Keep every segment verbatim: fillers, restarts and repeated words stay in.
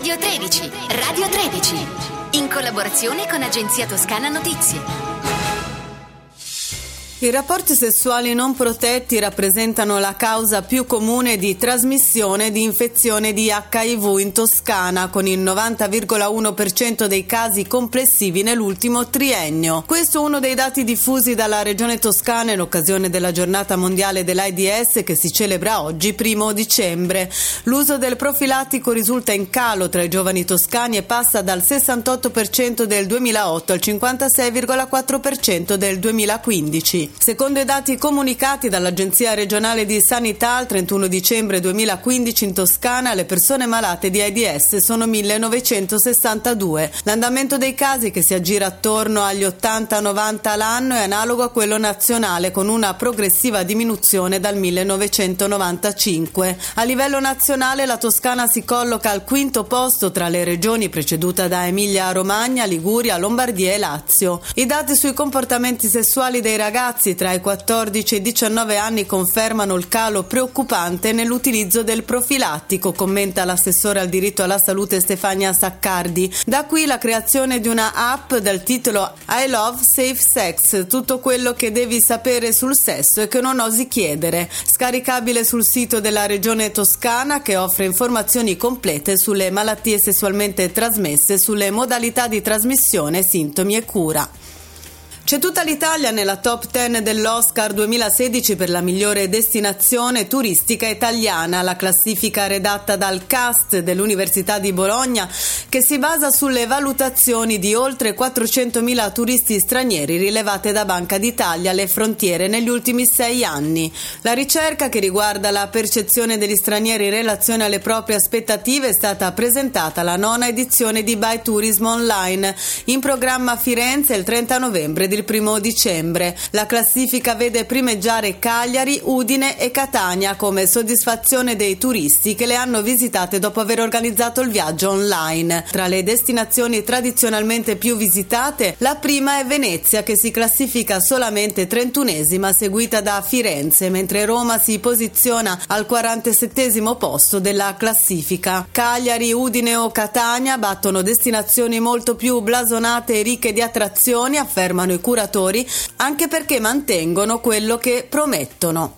Radio tredici, Radio tredici, in collaborazione con Agenzia Toscana Notizie. I rapporti sessuali non protetti rappresentano la causa più comune di trasmissione di infezione di acca i vu in Toscana, con il novanta virgola uno per cento dei casi complessivi nell'ultimo triennio. Questo è uno dei dati diffusi dalla Regione Toscana in occasione della Giornata Mondiale dell'AIDS che si celebra oggi, primo dicembre. L'uso del profilattico risulta in calo tra i giovani toscani e passa dal sessantotto per cento del duemilaotto al cinquantasei virgola quattro per cento del duemilaquindici. Secondo i dati comunicati dall'Agenzia regionale di sanità, al trentuno dicembre duemilaquindici in Toscana le persone malate di AIDS sono millenovecentosessantadue. L'andamento dei casi, che si aggira attorno agli ottanta novanta l'anno, è analogo a quello nazionale, con una progressiva diminuzione dal millenovecentonovantacinque. A livello nazionale la Toscana si colloca al quinto posto tra le regioni, preceduta da Emilia-Romagna, Liguria, Lombardia e Lazio. I dati sui comportamenti sessuali dei ragazzi tra i quattordici e i diciannove anni confermano il calo preoccupante nell'utilizzo del profilattico, commenta l'assessore al diritto alla salute Stefania Saccardi. Da qui la creazione di una app dal titolo I Love Safe Sex, tutto quello che devi sapere sul sesso e che non osi chiedere, scaricabile sul sito della Regione Toscana, che offre informazioni complete sulle malattie sessualmente trasmesse, sulle modalità di trasmissione, sintomi e cura. C'è tutta l'Italia nella top dieci dell'Oscar duemilasedici per la migliore destinazione turistica italiana, la classifica redatta dal cast dell'Università di Bologna, che si basa sulle valutazioni di oltre quattrocentomila turisti stranieri rilevate da Banca d'Italia alle frontiere negli ultimi sei anni. La ricerca, che riguarda la percezione degli stranieri in relazione alle proprie aspettative, è stata presentata alla nona edizione di By Tourism Online, in programma a Firenze il trenta novembre di il primo dicembre. La classifica vede primeggiare Cagliari, Udine e Catania come soddisfazione dei turisti che le hanno visitate dopo aver organizzato il viaggio online. Tra le destinazioni tradizionalmente più visitate, la prima è Venezia, che si classifica solamente trentunesima, seguita da Firenze, mentre Roma si posiziona al quarantasettesimo posto della classifica. Cagliari, Udine o Catania battono destinazioni molto più blasonate e ricche di attrazioni, affermano i curatori, anche perché mantengono quello che promettono.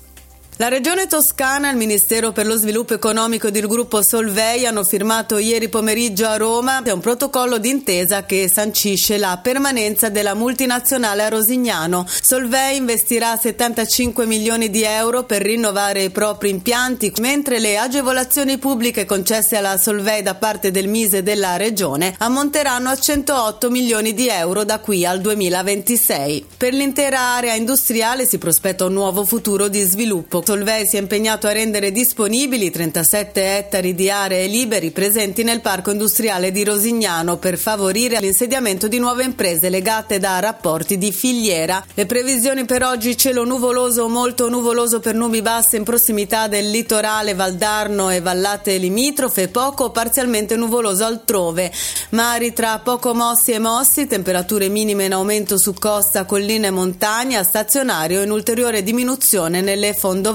La Regione Toscana, il Ministero per lo Sviluppo Economico ed il gruppo Solvay hanno firmato ieri pomeriggio a Roma un protocollo d'intesa che sancisce la permanenza della multinazionale a Rosignano. Solvay investirà settantacinque milioni di euro per rinnovare i propri impianti, mentre le agevolazioni pubbliche concesse alla Solvay da parte del Mise della Regione ammonteranno a centootto milioni di euro da qui al duemilaventisei. Per l'intera area industriale si prospetta un nuovo futuro di sviluppo. Solvay si è impegnato a rendere disponibili trentasette ettari di aree liberi presenti nel parco industriale di Rosignano per favorire l'insediamento di nuove imprese legate da rapporti di filiera. Le previsioni per oggi: cielo nuvoloso o molto nuvoloso per nubi basse in prossimità del litorale valdarno e vallate limitrofe, poco o parzialmente nuvoloso altrove. Mari tra poco mossi e mossi, temperature minime in aumento su costa, colline e montagna, stazionario in ulteriore diminuzione nelle fondovalli.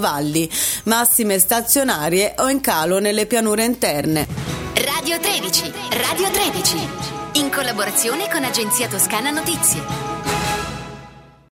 Massime stazionarie o in calo nelle pianure interne. Radio tredici, Radio tredici, in collaborazione con Agenzia Toscana Notizie.